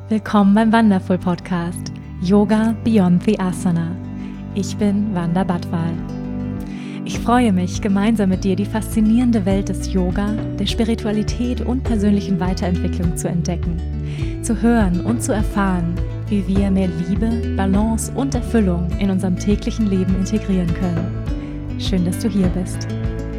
Willkommen beim Wonderful Podcast Yoga Beyond the Asana. Ich bin Wanda Badwal. Ich freue mich, gemeinsam mit dir die faszinierende Welt des Yoga, der Spiritualität und persönlichen Weiterentwicklung zu entdecken, zu hören und zu erfahren, wie wir mehr Liebe, Balance und Erfüllung in unserem täglichen Leben integrieren können. Schön, dass du hier bist.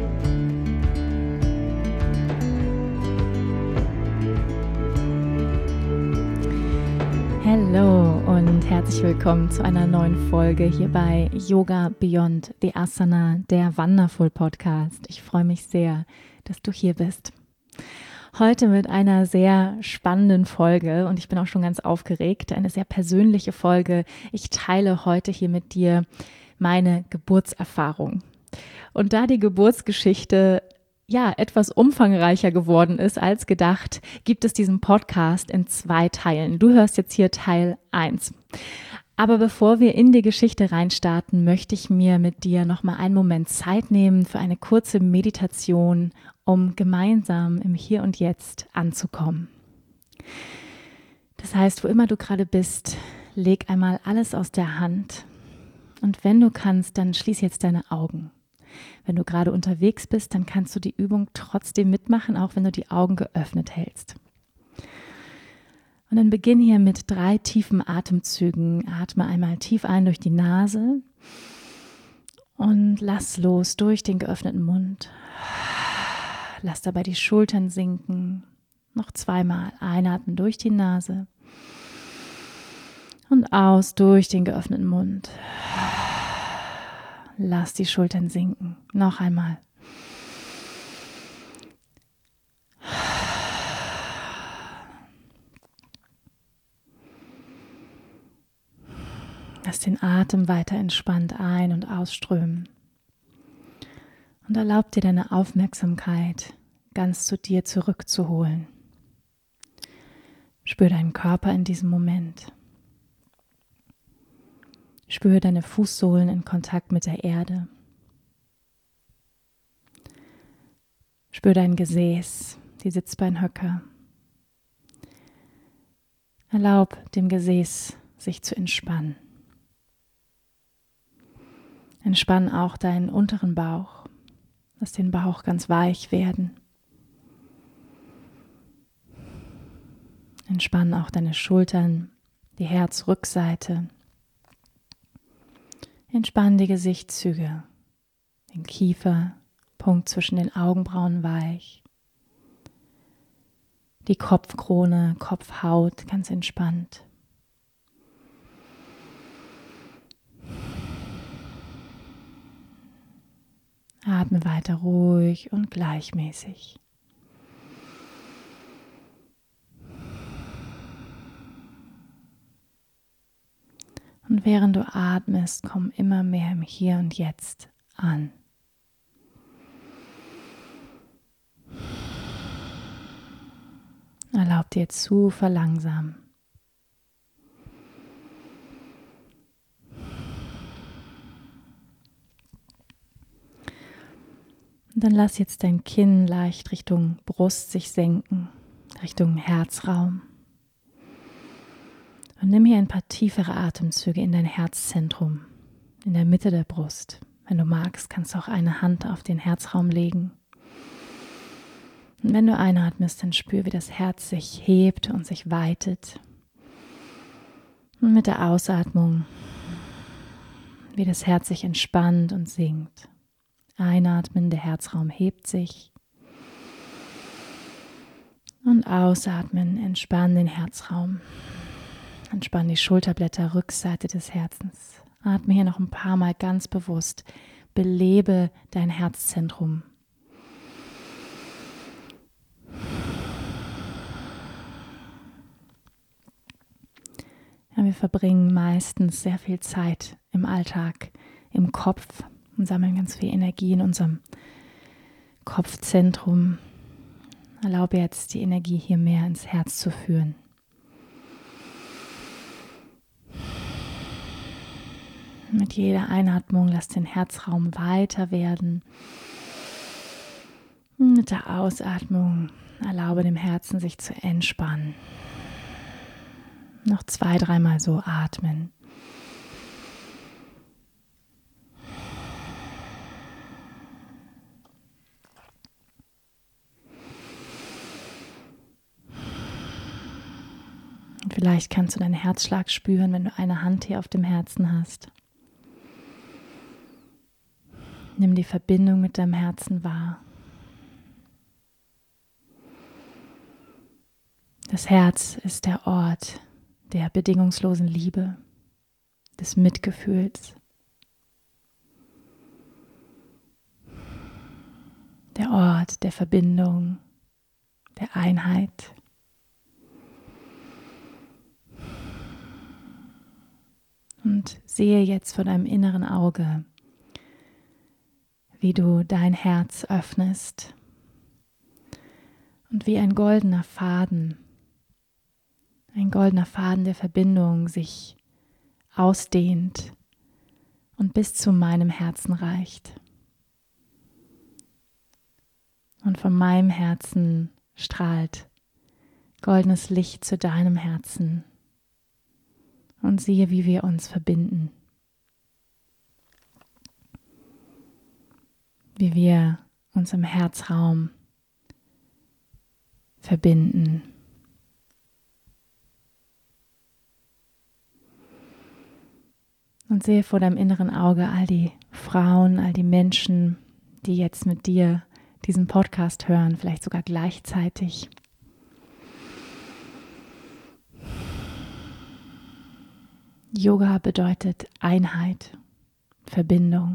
Hallo und herzlich willkommen zu einer neuen Folge hier bei Yoga Beyond the Asana, der Wonderful Podcast. Ich freue mich sehr, dass du hier bist. Heute mit einer sehr spannenden Folge und ich bin auch schon ganz aufgeregt, eine sehr persönliche Folge. Ich teile heute hier mit dir meine Geburtserfahrung. Und da die Geburtsgeschichte etwas umfangreicher geworden ist als gedacht, gibt es diesen Podcast in 2 Teilen. Du hörst jetzt hier Teil 1. Aber bevor wir in die Geschichte reinstarten, möchte ich mir mit dir nochmal einen Moment Zeit nehmen für eine kurze Meditation, um gemeinsam im Hier und Jetzt anzukommen. Das heißt, wo immer du gerade bist, leg einmal alles aus der Hand und wenn du kannst, dann schließ jetzt deine Augen. Wenn du gerade unterwegs bist, dann kannst du die Übung trotzdem mitmachen, auch wenn du die Augen geöffnet hältst. Und dann beginn hier mit 3 tiefen Atemzügen. Atme einmal tief ein durch die Nase und lass los durch den geöffneten Mund. Lass dabei die Schultern sinken. Noch 2-mal einatmen durch die Nase und aus durch den geöffneten Mund. Lass die Schultern sinken. Noch einmal. Lass den Atem weiter entspannt ein- und ausströmen. Und erlaub dir deine Aufmerksamkeit ganz zu dir zurückzuholen. Spür deinen Körper in diesem Moment. Spüre deine Fußsohlen in Kontakt mit der Erde. Spüre dein Gesäß, die Sitzbeinhöcker. Erlaub dem Gesäß, sich zu entspannen. Entspann auch deinen unteren Bauch. Lass den Bauch ganz weich werden. Entspann auch deine Schultern, die Herzrückseite. Entspann die Gesichtszüge, den Kiefer, Punkt zwischen den Augenbrauen weich, die Kopfkrone, Kopfhaut ganz entspannt. Atme weiter ruhig und gleichmäßig. Und während du atmest, komm immer mehr im Hier und Jetzt an. Erlaub dir zu verlangsamen. Und dann lass jetzt dein Kinn leicht Richtung Brust sich senken, Richtung Herzraum. Und nimm hier ein paar tiefere Atemzüge in dein Herzzentrum, in der Mitte der Brust. Wenn du magst, kannst du auch eine Hand auf den Herzraum legen. Und wenn du einatmest, dann spür, wie das Herz sich hebt und sich weitet. Und mit der Ausatmung, wie das Herz sich entspannt und sinkt. Einatmen, der Herzraum hebt sich. Und ausatmen, entspann den Herzraum. Entspann die Schulterblätter, Rückseite des Herzens. Atme hier noch ein paar Mal ganz bewusst. Belebe dein Herzzentrum. Ja, wir verbringen meistens sehr viel Zeit im Alltag, im Kopf und sammeln ganz viel Energie in unserem Kopfzentrum. Erlaube jetzt, die Energie hier mehr ins Herz zu führen. Mit jeder Einatmung lass den Herzraum weiter werden. Mit der Ausatmung erlaube dem Herzen sich zu entspannen. Noch 2-3 Mal so atmen. Und vielleicht kannst du deinen Herzschlag spüren, wenn du eine Hand hier auf dem Herzen hast. Nimm die Verbindung mit deinem Herzen wahr. Das Herz ist der Ort der bedingungslosen Liebe, des Mitgefühls, der Ort der Verbindung, der Einheit. Und sehe jetzt vor deinem inneren Auge, wie du dein Herz öffnest und wie ein goldener Faden der Verbindung sich ausdehnt und bis zu meinem Herzen reicht. Und von meinem Herzen strahlt goldenes Licht zu deinem Herzen. Und siehe, wie wir uns verbinden. Wie wir uns im Herzraum verbinden. Und sehe vor deinem inneren Auge all die Frauen, all die Menschen, die jetzt mit dir diesen Podcast hören, vielleicht sogar gleichzeitig. Yoga bedeutet Einheit, Verbindung.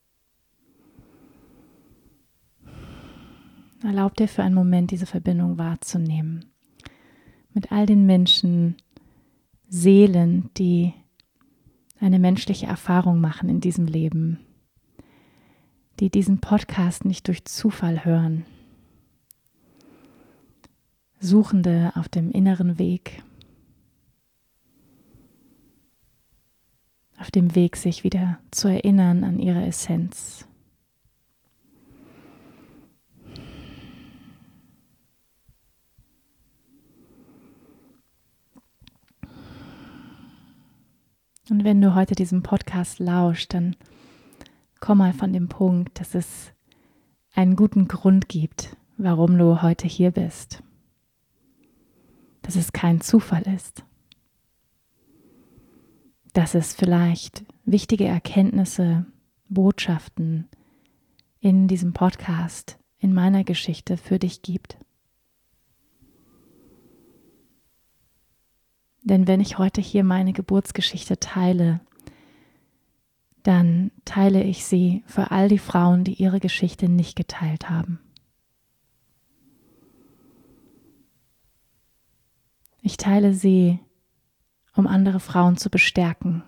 Erlaub dir für einen Moment, diese Verbindung wahrzunehmen. Mit all den Menschen, Seelen, die eine menschliche Erfahrung machen in diesem Leben, die diesen Podcast nicht durch Zufall hören. Suchende auf dem inneren Weg, auf dem Weg, sich wieder zu erinnern an ihre Essenz. Und wenn du heute diesem Podcast lauschst, dann komm mal von dem Punkt, dass es einen guten Grund gibt, warum du heute hier bist. Dass es kein Zufall ist. Dass es vielleicht wichtige Erkenntnisse, Botschaften in diesem Podcast, in meiner Geschichte für dich gibt. Denn wenn ich heute hier meine Geburtsgeschichte teile, dann teile ich sie für all die Frauen, die ihre Geschichte nicht geteilt haben. Ich teile sie, um andere Frauen zu bestärken,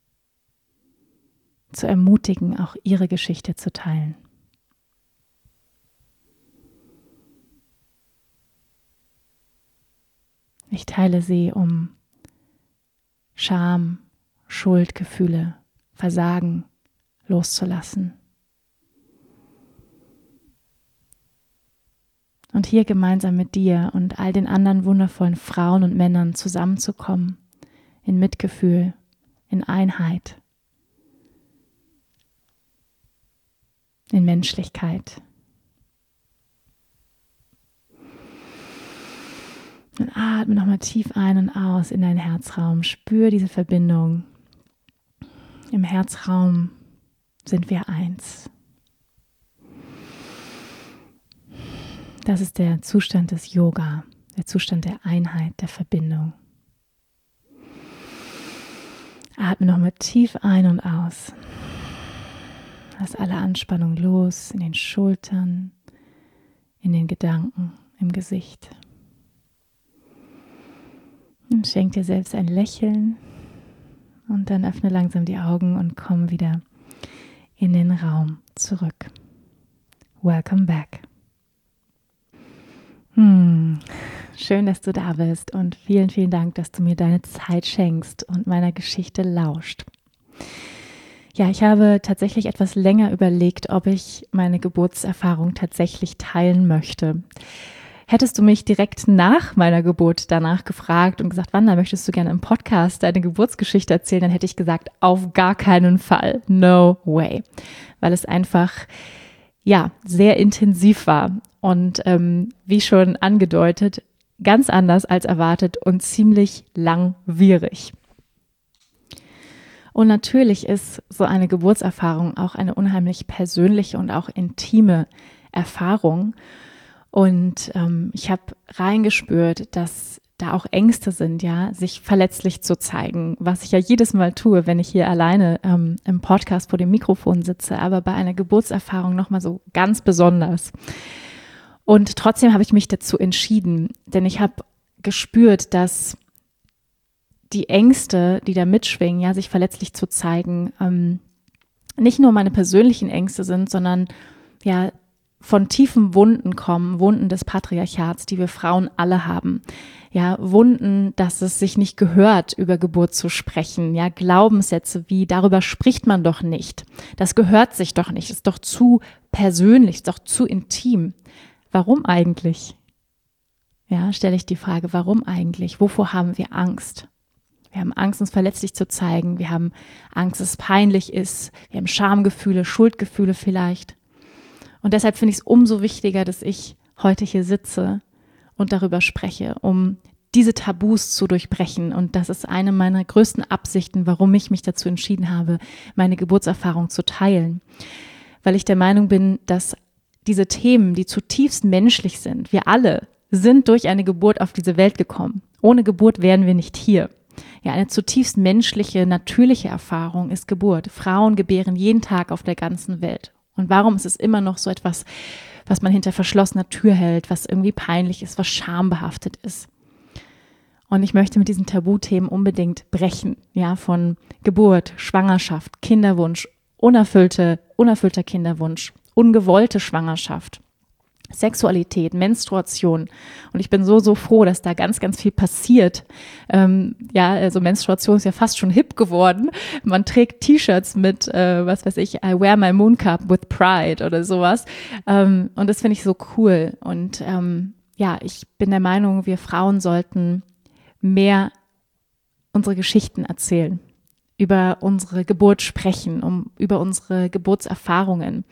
zu ermutigen, auch ihre Geschichte zu teilen. Ich teile sie, um Scham, Schuldgefühle, Versagen loszulassen. Und hier gemeinsam mit dir und all den anderen wundervollen Frauen und Männern zusammenzukommen, in Mitgefühl, in Einheit, in Menschlichkeit. Und atme nochmal tief ein und aus in deinen Herzraum. Spür diese Verbindung. Im Herzraum sind wir eins. Das ist der Zustand des Yoga, der Zustand der Einheit, der Verbindung. Atme nochmal tief ein und aus. Lass alle Anspannung los in den Schultern, in den Gedanken, im Gesicht. Und schenk dir selbst ein Lächeln und dann öffne langsam die Augen und komm wieder in den Raum zurück. Welcome back. Schön, dass du da bist und vielen, vielen Dank, dass du mir deine Zeit schenkst und meiner Geschichte lauscht. Ja, ich habe tatsächlich etwas länger überlegt, ob ich meine Geburtserfahrung tatsächlich teilen möchte. Hättest du mich direkt nach meiner Geburt danach gefragt und gesagt, Wanda, möchtest du gerne im Podcast deine Geburtsgeschichte erzählen, dann hätte ich gesagt, auf gar keinen Fall. No way. Weil es einfach, ja, sehr intensiv war und wie schon angedeutet, ganz anders als erwartet und ziemlich langwierig. Und natürlich ist so eine Geburtserfahrung auch eine unheimlich persönliche und auch intime Erfahrung. Und ich habe reingespürt, dass da auch Ängste sind, ja, sich verletzlich zu zeigen, was ich ja jedes Mal tue, wenn ich hier alleine im Podcast vor dem Mikrofon sitze, aber bei einer Geburtserfahrung nochmal so ganz besonders. Und trotzdem habe ich mich dazu entschieden, denn ich habe gespürt, dass die Ängste, die da mitschwingen, ja, sich verletzlich zu zeigen, nicht nur meine persönlichen Ängste sind, sondern ja, von tiefen Wunden kommen, Wunden des Patriarchats, die wir Frauen alle haben. Ja, Wunden, dass es sich nicht gehört, über Geburt zu sprechen. Ja, Glaubenssätze wie, darüber spricht man doch nicht. Das gehört sich doch nicht. Ist doch zu persönlich, ist doch zu intim. Warum eigentlich? Ja, stelle ich die Frage, warum eigentlich? Wovor haben wir Angst? Wir haben Angst, uns verletzlich zu zeigen. Wir haben Angst, dass es peinlich ist. Wir haben Schamgefühle, Schuldgefühle vielleicht. Und deshalb finde ich es umso wichtiger, dass ich heute hier sitze und darüber spreche, um diese Tabus zu durchbrechen. Und das ist eine meiner größten Absichten, warum ich mich dazu entschieden habe, meine Geburtserfahrung zu teilen. Weil ich der Meinung bin, dass diese Themen, die zutiefst menschlich sind, wir alle sind durch eine Geburt auf diese Welt gekommen. Ohne Geburt wären wir nicht hier. Ja, eine zutiefst menschliche, natürliche Erfahrung ist Geburt. Frauen gebären jeden Tag auf der ganzen Welt. Und warum ist es immer noch so etwas, was man hinter verschlossener Tür hält, was irgendwie peinlich ist, was schambehaftet ist? Und ich möchte mit diesen Tabuthemen unbedingt brechen, ja, von Geburt, Schwangerschaft, Kinderwunsch, unerfüllter Kinderwunsch, ungewollte Schwangerschaft, Sexualität, Menstruation. Und ich bin so froh, dass da ganz, ganz viel passiert. Ja, also Menstruation ist ja fast schon hip geworden. Man trägt T-Shirts mit, was weiß ich, I wear my moon cup with pride oder sowas. Und das finde ich so cool. Und ja, ich bin der Meinung, wir Frauen sollten mehr unsere Geschichten erzählen, über unsere Geburt sprechen, über unsere Geburtserfahrungen.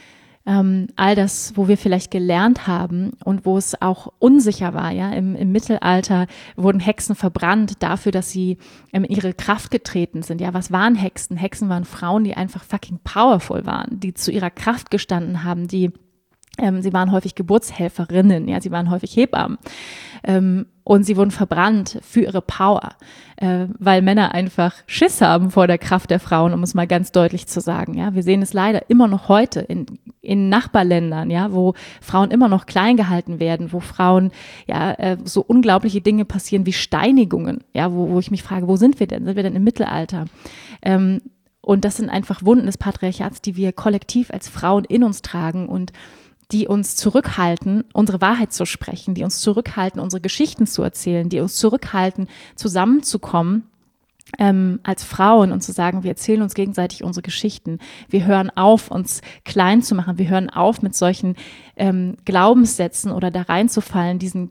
All das, wo wir vielleicht gelernt haben und wo es auch unsicher war, ja, im Mittelalter wurden Hexen verbrannt dafür, dass sie in ihre Kraft getreten sind. Ja, was waren Hexen? Hexen waren Frauen, die einfach fucking powerful waren, die zu ihrer Kraft gestanden haben, sie waren häufig Geburtshelferinnen, ja, sie waren häufig Hebammen. Und sie wurden verbrannt für ihre Power, weil Männer einfach Schiss haben vor der Kraft der Frauen, um es mal ganz deutlich zu sagen. Ja, wir sehen es leider immer noch heute in Nachbarländern, ja, wo Frauen immer noch klein gehalten werden, wo Frauen so unglaubliche Dinge passieren wie Steinigungen, ja, wo ich mich frage, wo sind wir denn? Sind wir denn im Mittelalter? Und das sind einfach Wunden des Patriarchats, die wir kollektiv als Frauen in uns tragen und die uns zurückhalten, unsere Wahrheit zu sprechen, die uns zurückhalten, unsere Geschichten zu erzählen, die uns zurückhalten, zusammenzukommen als Frauen und zu sagen, wir erzählen uns gegenseitig unsere Geschichten. Wir hören auf, uns klein zu machen. Wir hören auf, mit solchen Glaubenssätzen oder da reinzufallen, diesem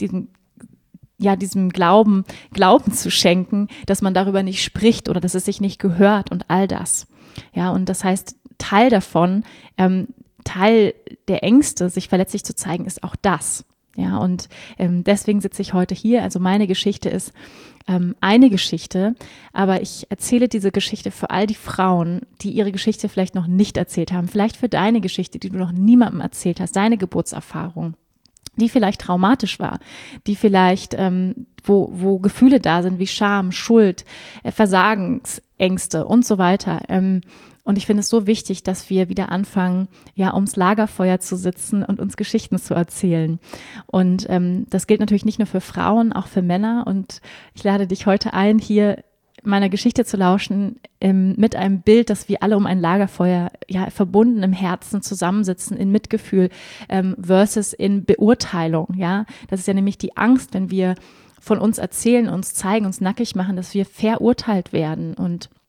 Glauben zu schenken, dass man darüber nicht spricht oder dass es sich nicht gehört und all das. Ja, und das heißt, Teil davon, Teil der Ängste, sich verletzlich zu zeigen, ist auch das. Ja, und deswegen sitze ich heute hier. Also meine Geschichte ist eine Geschichte, aber ich erzähle diese Geschichte für all die Frauen, die ihre Geschichte vielleicht noch nicht erzählt haben. Vielleicht für deine Geschichte, die du noch niemandem erzählt hast, deine Geburtserfahrung, die vielleicht traumatisch war, die vielleicht, wo Gefühle da sind wie Scham, Schuld, Versagensängste und so weiter. Und ich finde es so wichtig, dass wir wieder anfangen, ja, ums Lagerfeuer zu sitzen und uns Geschichten zu erzählen. Und das gilt natürlich nicht nur für Frauen, auch für Männer. Und ich lade dich heute ein, hier meiner Geschichte zu lauschen, mit einem Bild, dass wir alle um ein Lagerfeuer, ja, verbunden im Herzen zusammensitzen, in Mitgefühl versus in Beurteilung. Ja, das ist ja nämlich die Angst, wenn wir von uns erzählen, uns zeigen, uns nackig machen, dass wir verurteilt werden. Und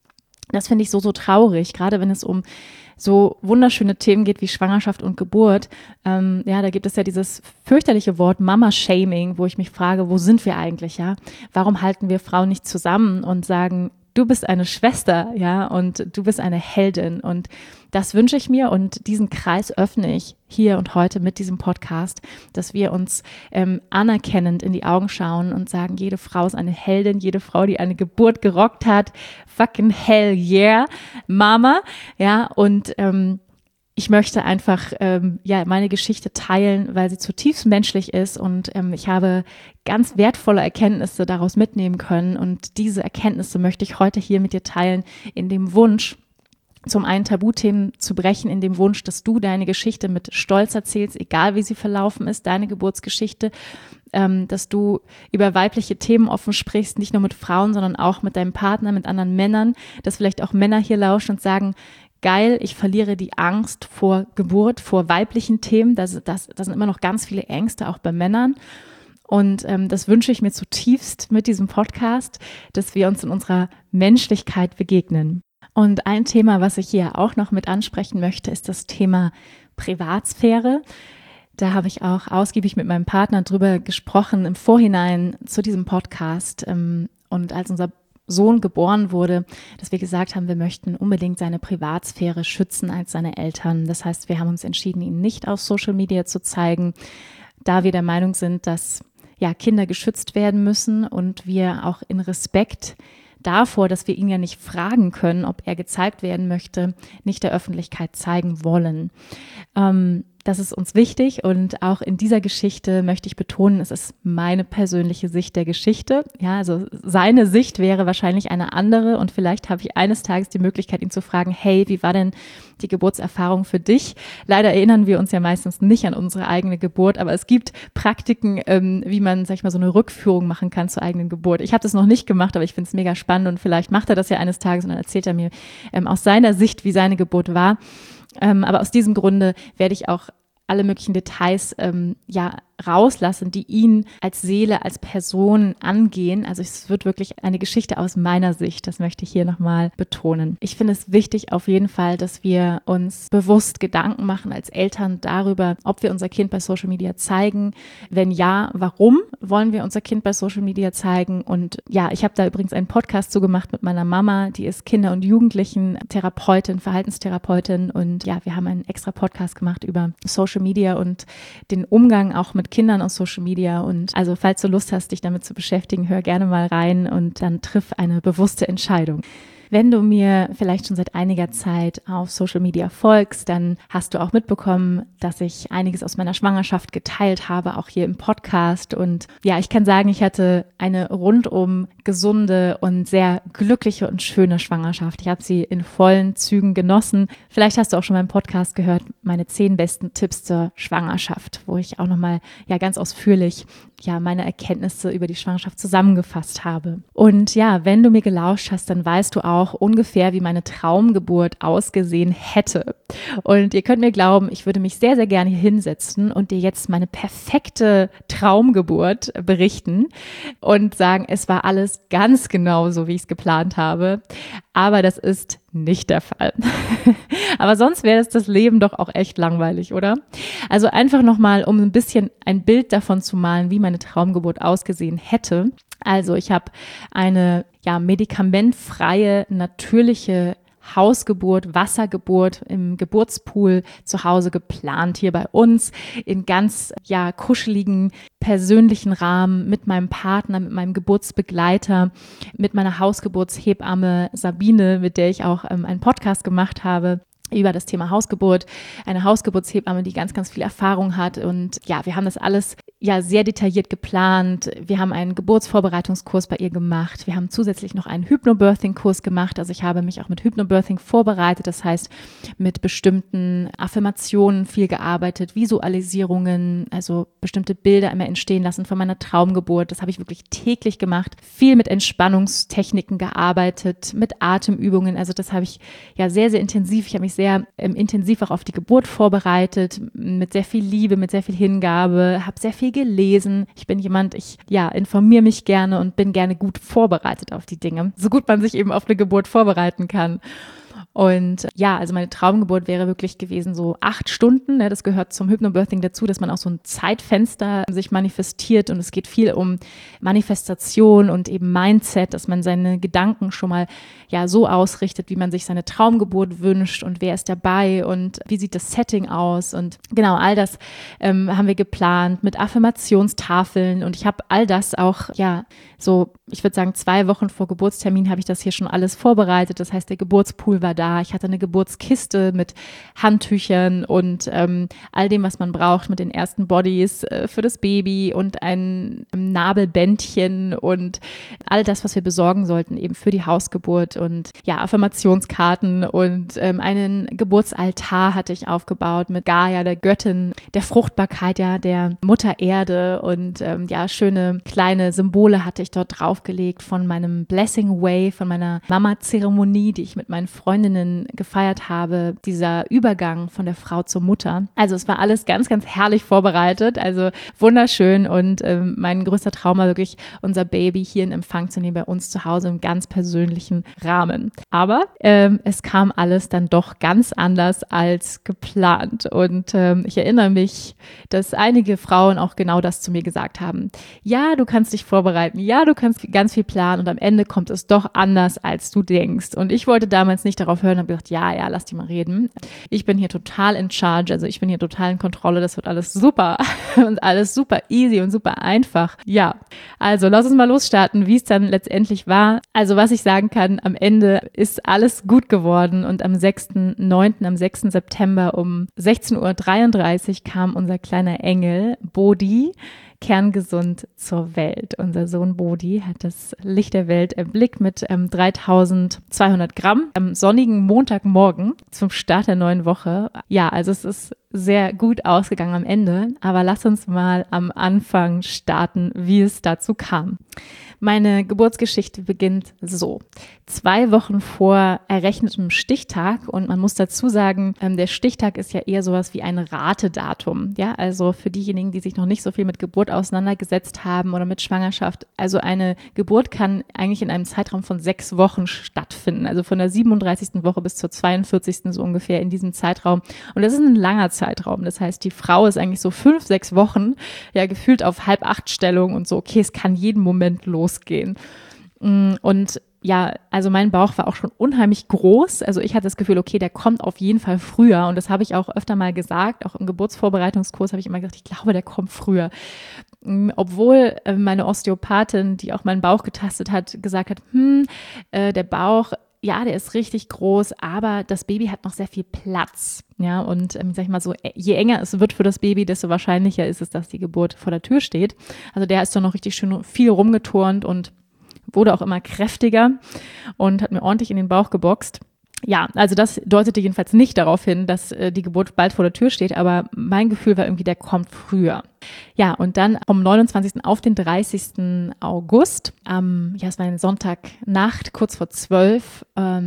Das finde ich so traurig, gerade wenn es um so wunderschöne Themen geht wie Schwangerschaft und Geburt. Da gibt es ja dieses fürchterliche Wort Mama-Shaming, wo ich mich frage, wo sind wir eigentlich, ja? Warum halten wir Frauen nicht zusammen und sagen, du bist eine Schwester, ja, und du bist eine Heldin, und das wünsche ich mir, und diesen Kreis öffne ich hier und heute mit diesem Podcast, dass wir uns anerkennend in die Augen schauen und sagen, jede Frau ist eine Heldin, jede Frau, die eine Geburt gerockt hat, fucking hell yeah, Mama, ja, und ich möchte einfach meine Geschichte teilen, weil sie zutiefst menschlich ist, und ich habe ganz wertvolle Erkenntnisse daraus mitnehmen können, und diese Erkenntnisse möchte ich heute hier mit dir teilen, in dem Wunsch, zum einen Tabuthemen zu brechen, in dem Wunsch, dass du deine Geschichte mit Stolz erzählst, egal wie sie verlaufen ist, deine Geburtsgeschichte, dass du über weibliche Themen offen sprichst, nicht nur mit Frauen, sondern auch mit deinem Partner, mit anderen Männern, dass vielleicht auch Männer hier lauschen und sagen, geil, ich verliere die Angst vor Geburt, vor weiblichen Themen. Das sind immer noch ganz viele Ängste, auch bei Männern. Und das wünsche ich mir zutiefst mit diesem Podcast, dass wir uns in unserer Menschlichkeit begegnen. Und ein Thema, was ich hier auch noch mit ansprechen möchte, ist das Thema Privatsphäre. Da habe ich auch ausgiebig mit meinem Partner drüber gesprochen im Vorhinein zu diesem Podcast. Und als unser Sohn geboren wurde, dass wir gesagt haben, wir möchten unbedingt seine Privatsphäre schützen als seine Eltern. Das heißt, wir haben uns entschieden, ihn nicht auf Social Media zu zeigen, da wir der Meinung sind, dass Kinder geschützt werden müssen, und wir auch in Respekt davor, dass wir ihn ja nicht fragen können, ob er gezeigt werden möchte, nicht der Öffentlichkeit zeigen wollen. Das ist uns wichtig, und auch in dieser Geschichte möchte ich betonen, es ist meine persönliche Sicht der Geschichte. Ja, also seine Sicht wäre wahrscheinlich eine andere, und vielleicht habe ich eines Tages die Möglichkeit, ihn zu fragen, hey, wie war denn die Geburtserfahrung für dich? Leider erinnern wir uns ja meistens nicht an unsere eigene Geburt, aber es gibt Praktiken, wie man, sag ich mal, so eine Rückführung machen kann zur eigenen Geburt. Ich habe das noch nicht gemacht, aber ich finde es mega spannend, und vielleicht macht er das ja eines Tages und dann erzählt er mir aus seiner Sicht, wie seine Geburt war. Aber aus diesem Grunde werde ich auch alle möglichen Details rauslassen, die ihn als Seele, als Person angehen. Also es wird wirklich eine Geschichte aus meiner Sicht, das möchte ich hier nochmal betonen. Ich finde es wichtig auf jeden Fall, dass wir uns bewusst Gedanken machen als Eltern darüber, ob wir unser Kind bei Social Media zeigen. Wenn ja, warum wollen wir unser Kind bei Social Media zeigen? Und ja, ich habe da übrigens einen Podcast zu gemacht mit meiner Mama, die ist Kinder- und Jugendlichen-Therapeutin, Verhaltenstherapeutin, und ja, wir haben einen extra Podcast gemacht über Social Media und den Umgang auch mit Kindern aus Social Media. Und also falls du Lust hast, dich damit zu beschäftigen, hör gerne mal rein und dann triff eine bewusste Entscheidung. Wenn du mir vielleicht schon seit einiger Zeit auf Social Media folgst, dann hast du auch mitbekommen, dass ich einiges aus meiner Schwangerschaft geteilt habe, auch hier im Podcast. Und ja, ich kann sagen, ich hatte eine rundum gesunde und sehr glückliche und schöne Schwangerschaft. Ich habe sie in vollen Zügen genossen. Vielleicht hast du auch schon meinen Podcast gehört, meine 10 besten Tipps zur Schwangerschaft, wo ich auch nochmal ganz ausführlich meine Erkenntnisse über die Schwangerschaft zusammengefasst habe. Und ja, wenn du mir gelauscht hast, dann weißt du auch ungefähr, wie meine Traumgeburt ausgesehen hätte. Und ihr könnt mir glauben, ich würde mich sehr, sehr gerne hier hinsetzen und dir jetzt meine perfekte Traumgeburt berichten und sagen, es war alles ganz genau so, wie ich es geplant habe. Aber das ist nicht der Fall. Aber sonst wäre das Leben doch auch echt langweilig, oder? Also einfach nochmal, um ein bisschen ein Bild davon zu malen, wie meine Traumgeburt ausgesehen hätte. Also ich habe eine medikamentfreie, natürliche Hausgeburt, Wassergeburt im Geburtspool zu Hause geplant, hier bei uns in ganz kuscheligen, persönlichen Rahmen mit meinem Partner, mit meinem Geburtsbegleiter, mit meiner Hausgeburtshebamme Sabine, mit der ich auch einen Podcast gemacht habe über das Thema Hausgeburt, eine Hausgeburtshebamme, die ganz, ganz viel Erfahrung hat. Und ja, wir haben das alles sehr detailliert geplant. Wir haben einen Geburtsvorbereitungskurs bei ihr gemacht. Wir haben zusätzlich noch einen Hypnobirthing-Kurs gemacht. Also ich habe mich auch mit Hypnobirthing vorbereitet. Das heißt, mit bestimmten Affirmationen viel gearbeitet, Visualisierungen, also bestimmte Bilder immer entstehen lassen von meiner Traumgeburt. Das habe ich wirklich täglich gemacht. Viel mit Entspannungstechniken gearbeitet, mit Atemübungen. Also das habe ich sehr, sehr intensiv. Ich habe mich sehr intensiv auch auf die Geburt vorbereitet, mit sehr viel Liebe, mit sehr viel Hingabe, habe sehr viel gelesen. Ich bin jemand, ich informiere mich gerne und bin gerne gut vorbereitet auf die Dinge, so gut man sich eben auf eine Geburt vorbereiten kann. Und ja, also meine Traumgeburt wäre wirklich gewesen so 8 Stunden. Ne? Das gehört zum Hypnobirthing dazu, dass man auch so ein Zeitfenster sich manifestiert. Und es geht viel um Manifestation und eben Mindset, dass man seine Gedanken schon mal so ausrichtet, wie man sich seine Traumgeburt wünscht und wer ist dabei und wie sieht das Setting aus. Und genau, all das haben wir geplant mit Affirmationstafeln. Und ich habe all das auch, so, ich würde sagen, 2 Wochen vor Geburtstermin habe ich das hier schon alles vorbereitet. Das heißt, der Geburtspool war da. Ich hatte eine Geburtskiste mit Handtüchern und all dem, was man braucht, mit den ersten Bodies für das Baby und ein Nabelbändchen und all das, was wir besorgen sollten, eben für die Hausgeburt und Affirmationskarten und einen Geburtsaltar hatte ich aufgebaut mit Gaia, der Göttin der Fruchtbarkeit, der Mutter Erde und schöne kleine Symbole hatte ich dort draufgelegt von meinem Blessing Way, von meiner Mama-Zeremonie, die ich mit meinen Freundinnen gefeiert habe, dieser Übergang von der Frau zur Mutter. Also es war alles ganz, ganz herrlich vorbereitet, also wunderschön und mein größter Traum war wirklich, unser Baby hier in Empfang zu nehmen bei uns zu Hause im ganz persönlichen Rahmen. Aber es kam alles dann doch ganz anders als geplant und ich erinnere mich, dass einige Frauen auch genau das zu mir gesagt haben. Ja, du kannst dich vorbereiten, ja, du kannst ganz viel planen und am Ende kommt es doch anders, als du denkst. Und ich wollte damals nicht darauf hören und habe gedacht, ja, lass die mal reden. Ich bin hier total in charge, also ich bin hier total in Kontrolle, das wird alles super und alles super easy und super einfach. Ja, also lass uns mal losstarten, wie es dann letztendlich war. Also was ich sagen kann, am Ende ist alles gut geworden und am 6.9., am 6. September um 16.33 Uhr kam unser kleiner Engel Bodhi kerngesund zur Welt. Unser Sohn Bodhi hat das Licht der Welt erblickt mit 3200 Gramm am sonnigen Montagmorgen zum Start der neuen Woche. Ja, also es ist sehr gut ausgegangen am Ende, aber lass uns mal am Anfang starten, wie es dazu kam. Meine Geburtsgeschichte beginnt so. 2 Wochen vor errechnetem Stichtag und man muss dazu sagen, der Stichtag ist ja eher sowas wie ein Ratedatum. Ja, also für diejenigen, die sich noch nicht so viel mit Geburt auseinandergesetzt haben oder mit Schwangerschaft. Also eine Geburt kann eigentlich in einem Zeitraum von 6 Wochen stattfinden. Also von der 37. Woche bis zur 42. so ungefähr in diesem Zeitraum. Und das ist ein langer Zeitraum. Das heißt, die Frau ist eigentlich so 5, 6 Wochen gefühlt auf 7:30 und so, okay, es kann jeden Moment losgehen. Und also mein Bauch war auch schon unheimlich groß. Also ich hatte das Gefühl, okay, der kommt auf jeden Fall früher. Und das habe ich auch öfter mal gesagt. Auch im Geburtsvorbereitungskurs habe ich immer gesagt, ich glaube, der kommt früher. Obwohl meine Osteopathin, die auch meinen Bauch getastet hat, gesagt hat, der Bauch, der ist richtig groß, aber das Baby hat noch sehr viel Platz. Ja, und sag ich mal so, je enger es wird für das Baby, desto wahrscheinlicher ist es, dass die Geburt vor der Tür steht. Also der ist doch noch richtig schön viel rumgeturnt und wurde auch immer kräftiger und hat mir ordentlich in den Bauch geboxt. Ja, also das deutete jedenfalls nicht darauf hin, dass die Geburt bald vor der Tür steht, aber mein Gefühl war irgendwie, der kommt früher. Ja, und dann vom 29. auf den 30. August, es war eine Sonntagnacht, kurz vor 12,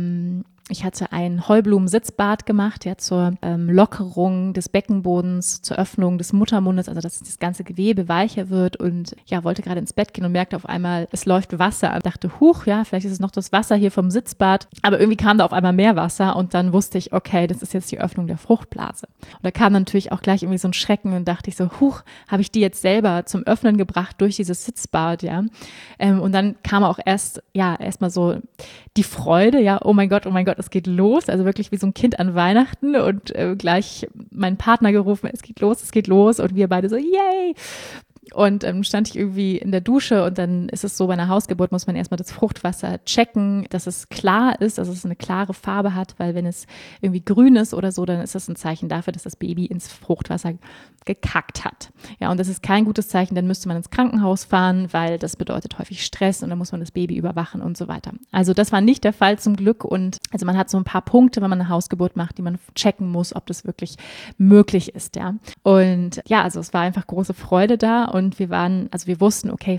ich hatte ein Heublumen-Sitzbad gemacht, zur Lockerung des Beckenbodens, zur Öffnung des Muttermundes, also dass das ganze Gewebe weicher wird und wollte gerade ins Bett gehen und merkte auf einmal, es läuft Wasser. Ich dachte, vielleicht ist es noch das Wasser hier vom Sitzbad, aber irgendwie kam da auf einmal mehr Wasser und dann wusste ich, okay, das ist jetzt die Öffnung der Fruchtblase. Und da kam natürlich auch gleich irgendwie so ein Schrecken und dachte ich so, habe ich die jetzt selber zum Öffnen gebracht durch dieses Sitzbad, und dann kam auch erstmal so die Freude, oh mein Gott, es geht los, also wirklich wie so ein Kind an Weihnachten und gleich meinen Partner gerufen, es geht los und wir beide so, yay! Und stand ich irgendwie in der Dusche und dann ist es so, bei einer Hausgeburt muss man erstmal das Fruchtwasser checken, dass es klar ist, dass es eine klare Farbe hat, weil wenn es irgendwie grün ist oder so, dann ist das ein Zeichen dafür, dass das Baby ins Fruchtwasser gekackt hat. Ja, und das ist kein gutes Zeichen, dann müsste man ins Krankenhaus fahren, weil das bedeutet häufig Stress und dann muss man das Baby überwachen und so weiter. Also das war nicht der Fall zum Glück und also man hat so ein paar Punkte, wenn man eine Hausgeburt macht, die man checken muss, ob das wirklich möglich ist, Und also es war einfach große Freude da und wir wussten, okay,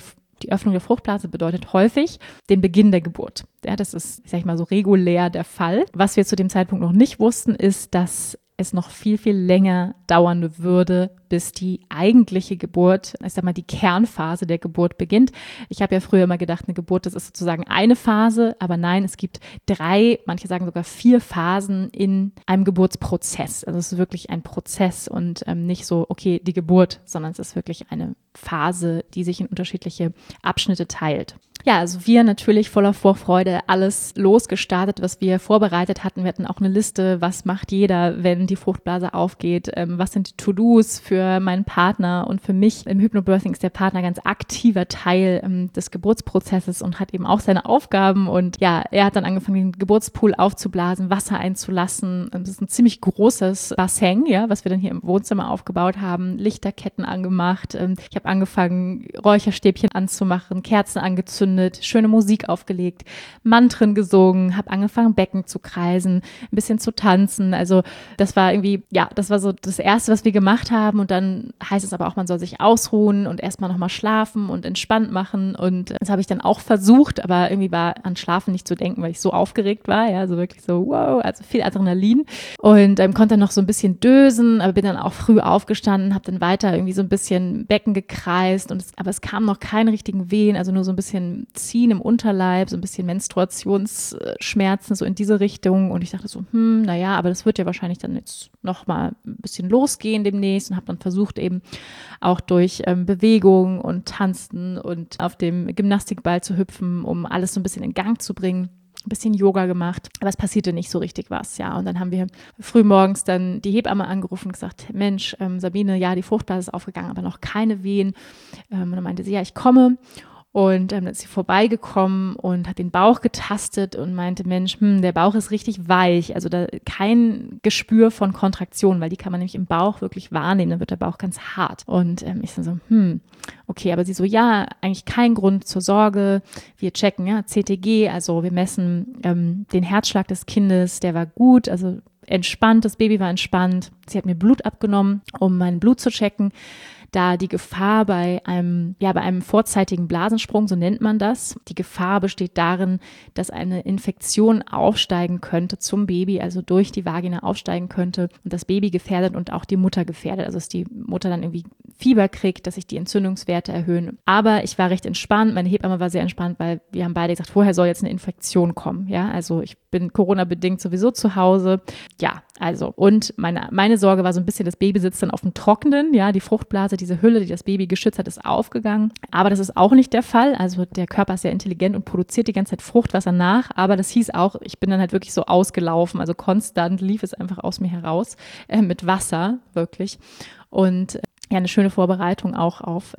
Die Öffnung der Fruchtblase bedeutet häufig den Beginn der Geburt. Ja, das ist, sag ich mal, so regulär der Fall. Was wir zu dem Zeitpunkt noch nicht wussten, ist, dass es noch viel, viel länger dauern würde, bis die eigentliche Geburt, ich sag mal, die Kernphase der Geburt beginnt. Ich habe ja früher immer gedacht, eine Geburt, das ist sozusagen eine Phase, aber nein, es gibt 3, manche sagen sogar 4 Phasen in einem Geburtsprozess. Also es ist wirklich ein Prozess und nicht so, okay, die Geburt, sondern es ist wirklich eine Phase, die sich in unterschiedliche Abschnitte teilt. Ja, also wir natürlich voller Vorfreude alles losgestartet, was wir vorbereitet hatten. Wir hatten auch eine Liste, was macht jeder, wenn die Fruchtblase aufgeht, was sind die To-Dos für meinen Partner und für mich. Im Hypnobirthing ist der Partner ganz aktiver Teil des Geburtsprozesses und hat eben auch seine Aufgaben und ja, er hat dann angefangen, den Geburtspool aufzublasen, Wasser einzulassen. Das ist ein ziemlich großes Bassin, ja, was wir dann hier im Wohnzimmer aufgebaut haben, Lichterketten angemacht. Ich habe angefangen, Räucherstäbchen anzumachen, Kerzen angezündet, schöne Musik aufgelegt, Mantren gesungen, habe angefangen, Becken zu kreisen, ein bisschen zu tanzen. Also das war irgendwie, ja, das war so das Erste, was wir gemacht haben. Und dann heißt es aber auch, man soll sich ausruhen und erstmal nochmal schlafen und entspannt machen. Und das habe ich dann auch versucht, aber irgendwie war an Schlafen nicht zu denken, weil ich so aufgeregt war. Ja, so wirklich so, wow, also viel Adrenalin. Und konnte dann noch so ein bisschen dösen, aber bin dann auch früh aufgestanden, habe dann weiter irgendwie so ein bisschen Becken gekreist. Aber es kamen noch keine richtigen Wehen, also nur so ein bisschen Ziehen im Unterleib, so ein bisschen Menstruationsschmerzen, so in diese Richtung. Und ich dachte so, naja, aber das wird ja wahrscheinlich dann jetzt noch mal ein bisschen losgehen demnächst und habe dann versucht eben auch durch Bewegung und Tanzen und auf dem Gymnastikball zu hüpfen, um alles so ein bisschen in Gang zu bringen. Ein bisschen Yoga gemacht, aber es passierte nicht so richtig was, ja. Und dann haben wir frühmorgens dann die Hebamme angerufen und gesagt, Mensch, Sabine, ja, die Fruchtblase ist aufgegangen, aber noch keine Wehen. Und dann meinte sie, ja, ich komme. Und dann ist sie vorbeigekommen und hat den Bauch getastet und meinte, Mensch, der Bauch ist richtig weich, also da kein Gespür von Kontraktion, weil die kann man nämlich im Bauch wirklich wahrnehmen, dann wird der Bauch ganz hart. Und ich so, okay, aber sie so, ja, eigentlich kein Grund zur Sorge, wir checken, ja, CTG, also wir messen den Herzschlag des Kindes, der war gut, also entspannt, das Baby war entspannt. Sie hat mir Blut abgenommen, um mein Blut zu checken, da die Gefahr bei einem vorzeitigen Blasensprung, so nennt man das, die Gefahr besteht darin, dass eine Infektion aufsteigen könnte zum Baby, also durch die Vagina aufsteigen könnte und das Baby gefährdet und auch die Mutter gefährdet, also dass die Mutter dann irgendwie Fieber kriegt, dass sich die Entzündungswerte erhöhen. Aber ich war recht entspannt, meine Hebamme war sehr entspannt, weil wir haben beide gesagt, vorher soll jetzt eine Infektion kommen, ja, also ich bin Corona-bedingt sowieso zu Hause, ja, also und meine Sorge war so ein bisschen, das Baby sitzt dann auf dem Trockenen, ja, die Fruchtblase, diese Hülle, die das Baby geschützt hat, ist aufgegangen. Aber das ist auch nicht der Fall. Also der Körper ist sehr intelligent und produziert die ganze Zeit Fruchtwasser nach. Aber das hieß auch, ich bin dann halt wirklich so ausgelaufen. Also konstant lief es einfach aus mir heraus mit Wasser, wirklich. Und ja, eine schöne Vorbereitung auch auf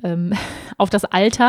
das Alter.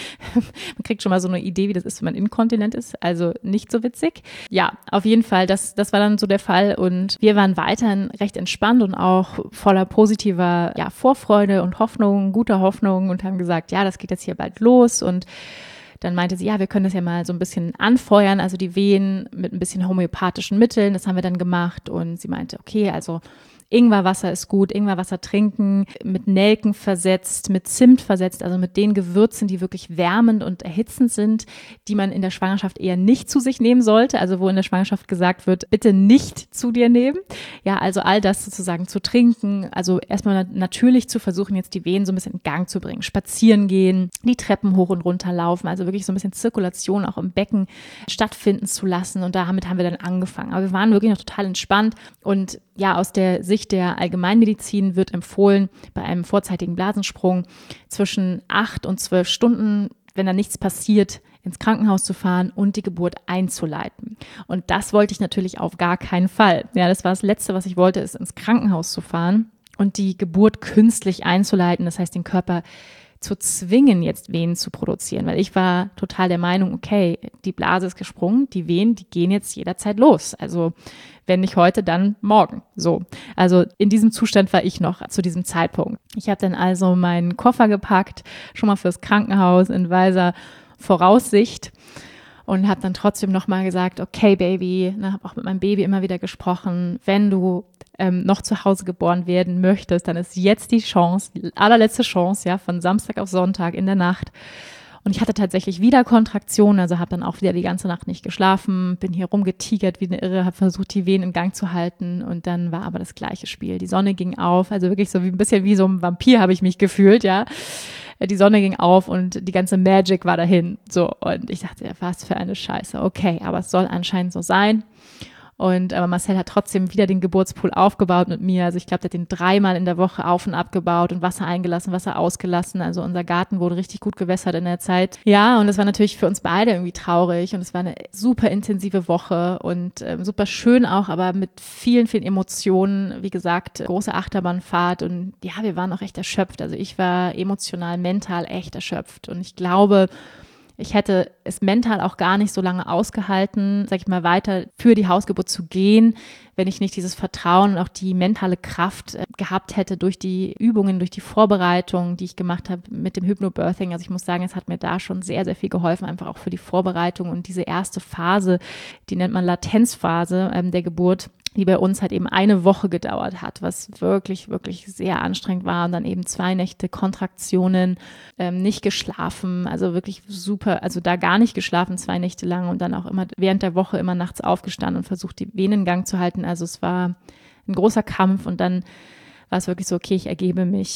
Man kriegt schon mal so eine Idee, wie das ist, wenn man inkontinent ist. Also nicht so witzig. Ja, auf jeden Fall, das war dann so der Fall. Und wir waren weiterhin recht entspannt und auch voller positiver Vorfreude und Hoffnung, guter Hoffnung und haben gesagt, ja, das geht jetzt hier bald los. Und dann meinte sie, ja, wir können das ja mal so ein bisschen anfeuern, also die Wehen mit ein bisschen homöopathischen Mitteln. Das haben wir dann gemacht. Und sie meinte, okay, also Ingwerwasser ist gut, Ingwerwasser trinken, mit Nelken versetzt, mit Zimt versetzt, also mit den Gewürzen, die wirklich wärmend und erhitzend sind, die man in der Schwangerschaft eher nicht zu sich nehmen sollte, also wo in der Schwangerschaft gesagt wird, bitte nicht zu dir nehmen. Ja, also all das sozusagen zu trinken, also erstmal natürlich zu versuchen, jetzt die Wehen so ein bisschen in Gang zu bringen, spazieren gehen, die Treppen hoch und runter laufen, also wirklich so ein bisschen Zirkulation auch im Becken stattfinden zu lassen und damit haben wir dann angefangen. Aber wir waren wirklich noch total entspannt und ja, aus der Sicht der Allgemeinmedizin wird empfohlen, bei einem vorzeitigen Blasensprung zwischen 8 und 12 Stunden, wenn da nichts passiert, ins Krankenhaus zu fahren und die Geburt einzuleiten. Und das wollte ich natürlich auf gar keinen Fall. Ja, das war das Letzte, was ich wollte, ist ins Krankenhaus zu fahren und die Geburt künstlich einzuleiten. Das heißt, den Körper zu zwingen, jetzt Wehen zu produzieren, weil ich war total der Meinung, okay, die Blase ist gesprungen, die Wehen, die gehen jetzt jederzeit los. Also wenn nicht heute, dann morgen. So, also in diesem Zustand war ich noch zu diesem Zeitpunkt. Ich habe dann also meinen Koffer gepackt, schon mal fürs Krankenhaus in weiser Voraussicht und habe dann trotzdem nochmal gesagt, okay Baby, habe auch mit meinem Baby immer wieder gesprochen, wenn du noch zu Hause geboren werden möchtest, dann ist jetzt die Chance, die allerletzte Chance, ja, von Samstag auf Sonntag in der Nacht. Und ich hatte tatsächlich wieder Kontraktionen, also habe dann auch wieder die ganze Nacht nicht geschlafen, bin hier rumgetigert wie eine Irre, habe versucht, die Wehen in Gang zu halten und dann war aber das gleiche Spiel. Die Sonne ging auf, also wirklich so wie ein bisschen wie so ein Vampir habe ich mich gefühlt, ja. Die Sonne ging auf und die ganze Magic war dahin. So, und ich dachte, was für eine Scheiße. Okay, aber es soll anscheinend so sein. Und aber Marcel hat trotzdem wieder den Geburtspool aufgebaut mit mir. Also ich glaube, der hat den 3-mal in der Woche auf und abgebaut und Wasser eingelassen, Wasser ausgelassen. Also unser Garten wurde richtig gut gewässert in der Zeit. Ja, und es war natürlich für uns beide irgendwie traurig und es war eine super intensive Woche und super schön auch, aber mit vielen, vielen Emotionen. Wie gesagt, große Achterbahnfahrt und ja, wir waren auch echt erschöpft. Also ich war emotional, mental echt erschöpft und ich glaube, ich hätte es mental auch gar nicht so lange ausgehalten, sag ich mal, weiter für die Hausgeburt zu gehen, wenn ich nicht dieses Vertrauen und auch die mentale Kraft gehabt hätte durch die Übungen, durch die Vorbereitung, die ich gemacht habe mit dem Hypnobirthing. Also ich muss sagen, es hat mir da schon sehr, sehr viel geholfen, einfach auch für die Vorbereitung und diese erste Phase, die nennt man Latenzphase der Geburt, die bei uns halt eben 1 Woche gedauert hat, was wirklich, wirklich sehr anstrengend war und dann eben 2 Nächte Kontraktionen, nicht geschlafen, also wirklich super, also da gar nicht geschlafen 2 Nächte lang und dann auch immer während der Woche immer nachts aufgestanden und versucht, die Venen in Gang zu halten, also es war ein großer Kampf und dann war es wirklich so, okay, ich ergebe mich,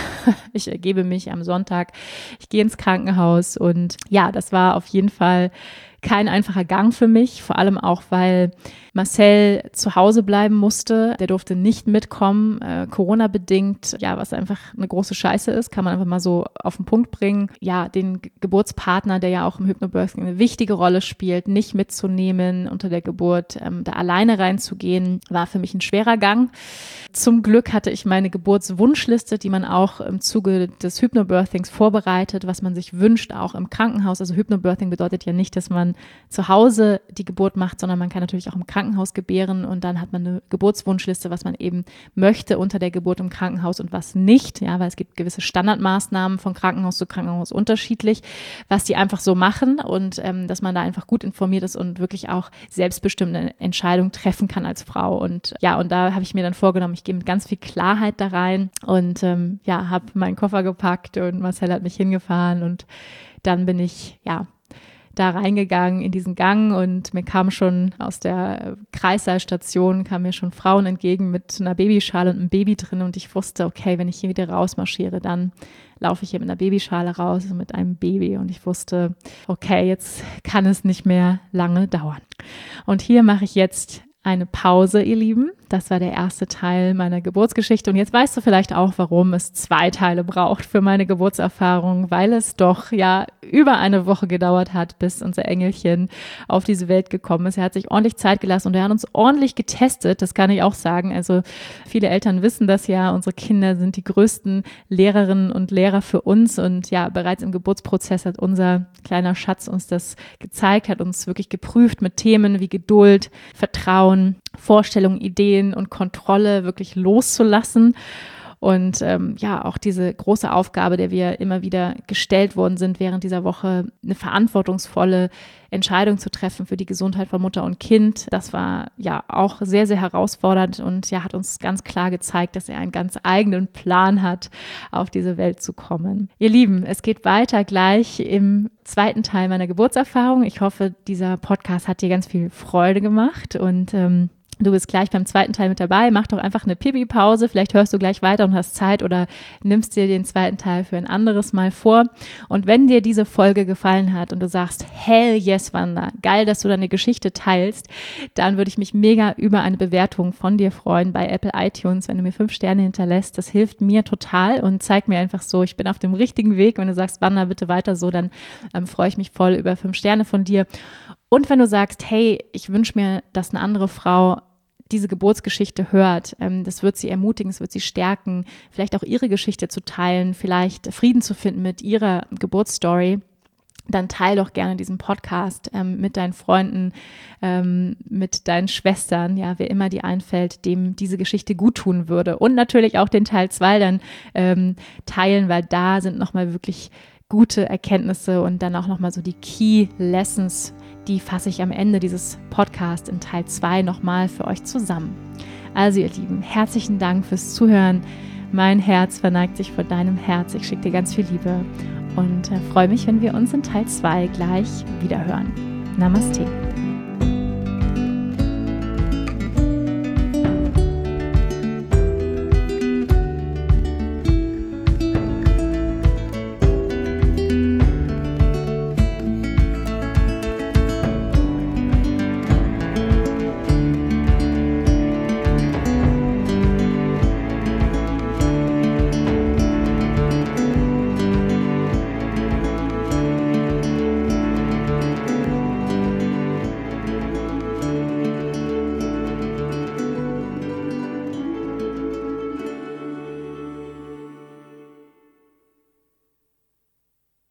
ich ergebe mich am Sonntag, ich gehe ins Krankenhaus und ja, das war auf jeden Fall kein einfacher Gang für mich, vor allem auch, weil Marcel zu Hause bleiben musste. Der durfte nicht mitkommen, Corona-bedingt, ja, was einfach eine große Scheiße ist, kann man einfach mal so auf den Punkt bringen. Ja, den Geburtspartner, der ja auch im Hypnobirthing eine wichtige Rolle spielt, nicht mitzunehmen unter der Geburt, da alleine reinzugehen, war für mich ein schwerer Gang. Zum Glück hatte ich meine Geburtswunschliste, die man auch im Zuge des Hypnobirthings vorbereitet, was man sich wünscht, auch im Krankenhaus. Also Hypnobirthing bedeutet ja nicht, dass man zu Hause die Geburt macht, sondern man kann natürlich auch im Krankenhaus gebären und dann hat man eine Geburtswunschliste, was man eben möchte unter der Geburt im Krankenhaus und was nicht, ja, weil es gibt gewisse Standardmaßnahmen von Krankenhaus zu Krankenhaus unterschiedlich, was die einfach so machen und dass man da einfach gut informiert ist und wirklich auch selbstbestimmte Entscheidungen treffen kann als Frau und ja, und da habe ich mir dann vorgenommen, ich gehe mit ganz viel Klarheit da rein und ja, habe meinen Koffer gepackt und Marcel hat mich hingefahren und dann bin ich, ja, da reingegangen in diesen Gang und mir kam schon aus der Kreissaalstation, kamen mir schon Frauen entgegen mit einer Babyschale und einem Baby drin und ich wusste, okay, wenn ich hier wieder rausmarschiere, dann laufe ich hier mit einer Babyschale raus und mit einem Baby und ich wusste, okay, jetzt kann es nicht mehr lange dauern. Und hier mache ich jetzt eine Pause, ihr Lieben. Das war der erste Teil meiner Geburtsgeschichte und jetzt weißt du vielleicht auch, warum es 2 Teile braucht für meine Geburtserfahrung, weil es doch ja über 1 Woche gedauert hat, bis unser Engelchen auf diese Welt gekommen ist. Er hat sich ordentlich Zeit gelassen und er hat uns ordentlich getestet, das kann ich auch sagen. Also viele Eltern wissen das ja, unsere Kinder sind die größten Lehrerinnen und Lehrer für uns und ja, bereits im Geburtsprozess hat unser kleiner Schatz uns das gezeigt, hat uns wirklich geprüft mit Themen wie Geduld, Vertrauen, Vorstellungen, Ideen und Kontrolle wirklich loszulassen und ja, auch diese große Aufgabe, der wir immer wieder gestellt worden sind während dieser Woche, eine verantwortungsvolle Entscheidung zu treffen für die Gesundheit von Mutter und Kind. Das war ja auch sehr, sehr herausfordernd und ja, hat uns ganz klar gezeigt, dass er einen ganz eigenen Plan hat, auf diese Welt zu kommen. Ihr Lieben, es geht weiter gleich im 2. Teil meiner Geburtserfahrung. Ich hoffe, dieser Podcast hat dir ganz viel Freude gemacht und du bist gleich beim 2. Teil mit dabei. Mach doch einfach eine Pipi-Pause. Vielleicht hörst du gleich weiter und hast Zeit oder nimmst dir den 2. Teil für ein anderes Mal vor. Und wenn dir diese Folge gefallen hat und du sagst, hell yes, Wanda, geil, dass du deine Geschichte teilst, dann würde ich mich mega über eine Bewertung von dir freuen bei Apple iTunes, wenn du mir 5 Sterne hinterlässt. Das hilft mir total und zeigt mir einfach so, ich bin auf dem richtigen Weg. Wenn du sagst, Wanda, bitte weiter so, dann freue ich mich voll über 5 Sterne von dir. Und wenn du sagst, hey, ich wünsche mir, dass eine andere Frau diese Geburtsgeschichte hört, das wird sie ermutigen, es wird sie stärken, vielleicht auch ihre Geschichte zu teilen, vielleicht Frieden zu finden mit ihrer Geburtsstory, dann teile doch gerne diesen Podcast mit deinen Freunden, mit deinen Schwestern, ja, wer immer dir einfällt, dem diese Geschichte gut tun würde. Und natürlich auch den Teil 2 dann teilen, weil da sind nochmal wirklich gute Erkenntnisse und dann auch nochmal so die Key Lessons, die fasse ich am Ende dieses Podcasts in Teil 2 nochmal für euch zusammen. Also ihr Lieben, herzlichen Dank fürs Zuhören. Mein Herz verneigt sich vor deinem Herz. Ich schicke dir ganz viel Liebe und freue mich, wenn wir uns in Teil 2 gleich wieder hören. Namaste.